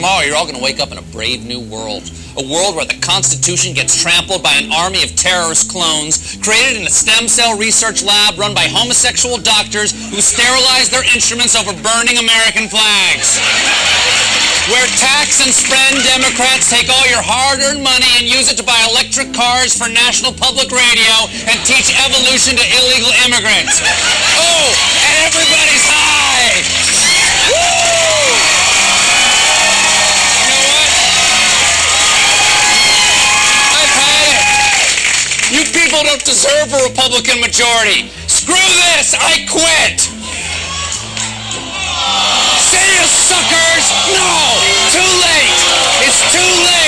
Tomorrow, you're all going to wake up in a brave new world. A world where the Constitution gets trampled by an army of terrorist clones created in a stem cell research lab run by homosexual doctors who sterilize their instruments over burning American flags. Where tax and spend Democrats take all your hard-earned money and use it to buy electric cars for National Public Radio and teach evolution to illegal immigrants. Oh, and everybody's high! Woo! You people don't deserve a Republican majority. Screw this, I quit. See you, suckers. No, too late. It's too late.